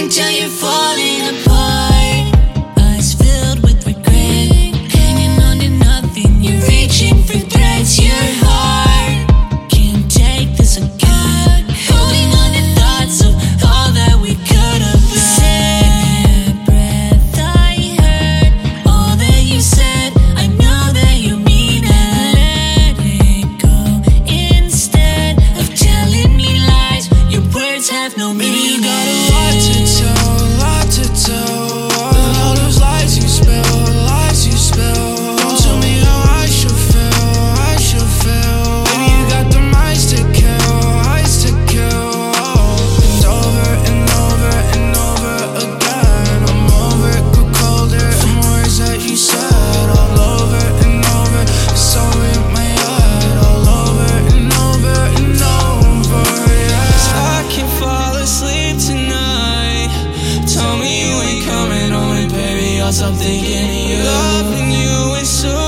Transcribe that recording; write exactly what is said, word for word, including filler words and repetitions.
can tell you're falling apart. Eyes filled with regret, hanging on to nothing. You're reaching for threats. Your heart can't take this again. Holding on to thoughts of all that we could have been. Breath I heard all that you said. I know that you mean it. Let it go instead of telling me lies. Your words have no meaning. You got a lot to tell, a lot to tell. All those lies you spill, lies you spill. Don't tell me how I should feel, I should feel. Baby, you got them eyes to kill, eyes to kill. And over and over and over again. I'm over it, grew colder from words that you said. All over and over, it's all in my head. All over and over and over, yeah. 'Cause I can't fall asleep tonight. Tell me you ain't coming home, and baby, I'll stop thinking of you. Loving you is so